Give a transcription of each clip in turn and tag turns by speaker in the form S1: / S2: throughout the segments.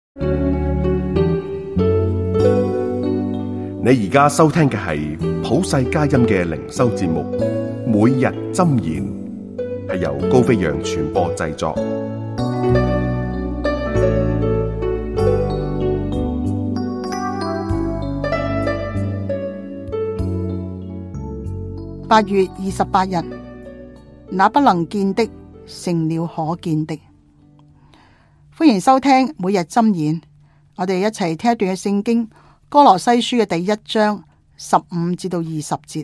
S1: 你而家收聽嘅係普世佳音嘅靈修節目，每日箴言，係由高飛揚傳播製作。
S2: 8月28日，那不能見的成了可見的。歡迎收聽每日箴言，我哋一齊聽一段嘅聖經，歌羅西書嘅第1章15至到20節。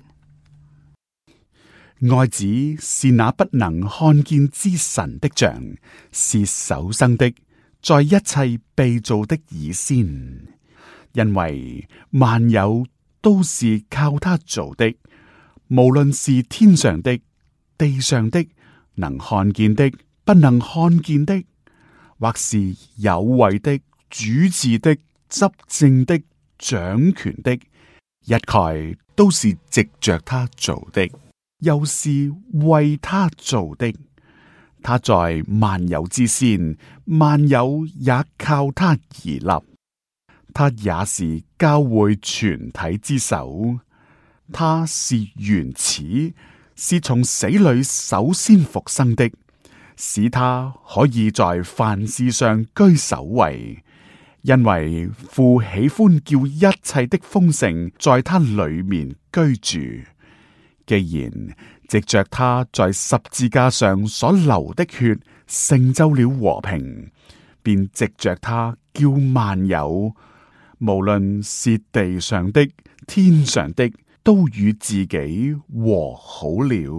S3: 愛子是那不能看見之神的像，是首生的，在一切被造的以先，因為萬有都是靠他造的，無論是天上的、地上的，能看見的、不能看見的，或是有位的、主治的、執政的、掌權的，一概都是藉着他造的，又是為他造的。他在萬有之先，萬有也靠他而立。他也是教會全體之首。他是原始，是從死裏首先復生的，使他可以在凡事上居首位。因為父喜歡叫一切的豐盛在他裏面居住。既然藉着他在十字架上所流的血成就了和平，便藉着他叫萬有，無論是地上的、天上的，都與自己和好了。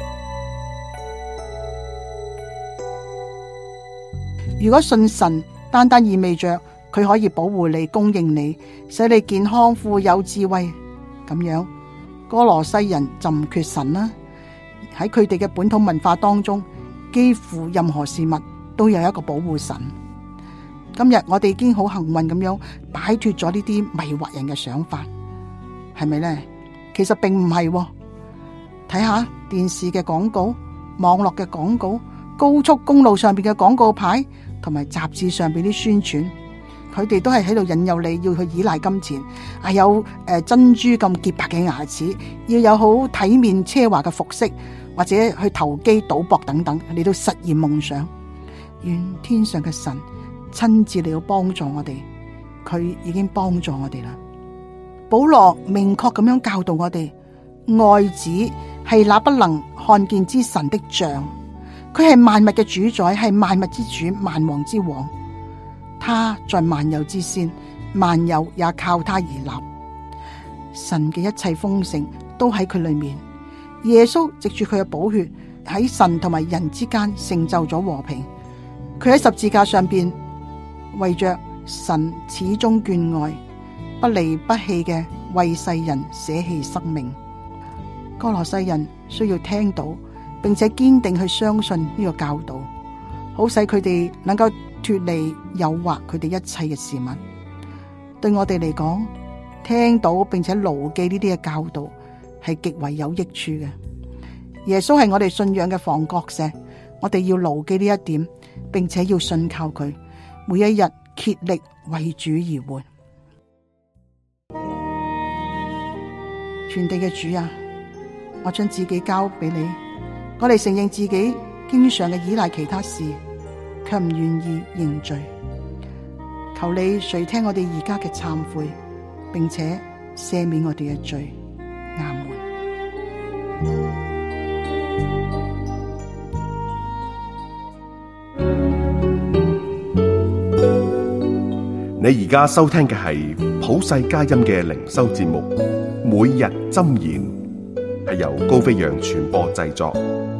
S2: 如果信神，單單意味着佢可以保護你、供應你，使你健康、富有、智慧，咁樣歌羅西人就唔缺神啦。喺佢哋嘅本土文化當中，幾乎任何事物都有一個保護神。今日我哋已經好幸運咁樣擺脫咗呢啲迷惑人嘅想法，係咪呢？其實並唔係喎。睇下電視嘅廣告、網絡嘅廣告、高速公路上邊嘅廣告牌，同埋雜誌上邊啲宣傳，佢哋都係喺度引誘你要去依賴金錢，有珍珠咁潔白嘅牙齒，要有好體面奢華嘅服飾，或者去投機賭博等等，嚟到實現夢想。願天上嘅神親自嚟到幫助我哋，佢已經幫助我哋啦。保羅明確咁樣教導我哋，愛子係那不能看見之神的像，佢係萬物嘅主宰，係萬物之主，萬王之王。他在萬有之先，萬有也靠他而立。神嘅一切豐盛都喺佢裏面。耶穌藉住佢嘅寶血喺神同埋人之間成就咗和平。佢喺十字架上邊為着神始終眷愛，不離不棄嘅為世人捨棄生命。歌羅西人需要聽到並且堅定去相信呢個教導，好使佢哋能夠脫離誘惑佢哋一切嘅事物。對我哋嚟講，聽到並且牢記呢啲嘅教導係極為有益處嘅。耶穌係我哋信仰嘅房角石，我哋要牢記呢一點，並且要信靠佢，每一日竭力為主而活。全地嘅主啊，我將自己交俾你，我哋承認自己經常嘅依賴其他事，卻唔願意認罪。求你垂聽我哋而家嘅懺悔，並且赦免我哋嘅罪。阿門。
S1: 你而家收聽嘅係普世佳音嘅靈修節目，每日箴言，係由高飛揚傳播製作。